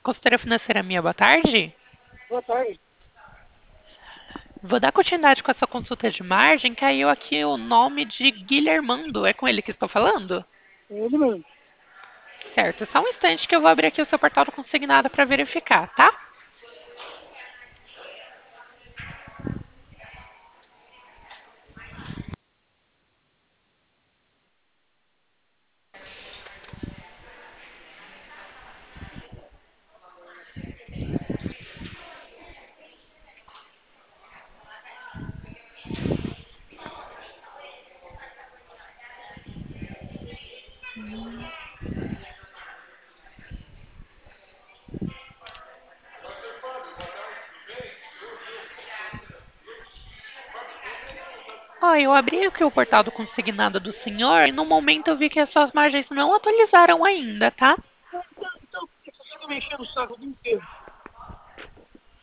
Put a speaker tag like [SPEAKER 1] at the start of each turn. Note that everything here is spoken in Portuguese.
[SPEAKER 1] Consultora financeira minha, boa tarde.
[SPEAKER 2] Boa tarde.
[SPEAKER 1] Vou dar continuidade com essa consulta de margem. Caiu aqui o nome de Guilhermando. É com ele que estou falando?
[SPEAKER 2] É ele mesmo.
[SPEAKER 1] Certo, só um instante que eu vou abrir aqui o seu portal do consignado para verificar, tá? Ó, eu abri aqui o portal do consignado do senhor e no momento eu vi que as suas margens não atualizaram ainda, tá?
[SPEAKER 2] Então, por que você fica me enchendo o saco o dia inteiro?